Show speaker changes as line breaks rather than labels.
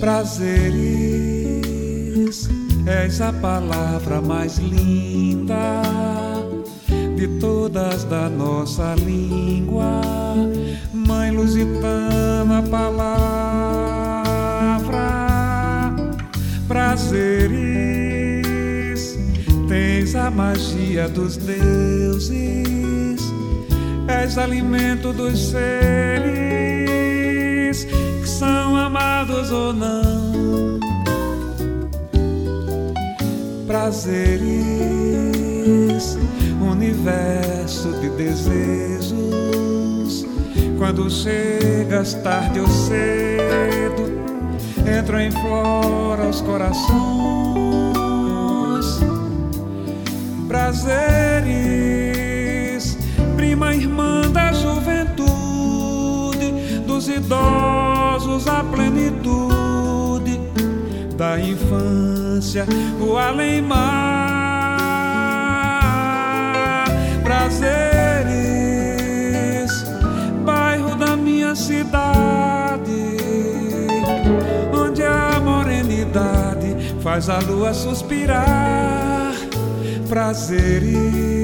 Prazeres, és a palavra mais linda de todas da nossa língua. Mãe lusitana, palavra. Prazeres, tens a magia dos deuses, és alimento dos seres que são amados ou não. Prazeres, universo de desejos, quando chegas tarde ou cedo, entram em flora os corações. Prazeres, prima irmã da juventude, dos idosos à plenitude, da infância o além-mar. Prazeres, bairro da minha cidade, onde a morenidade faz a lua suspirar. Prazeres,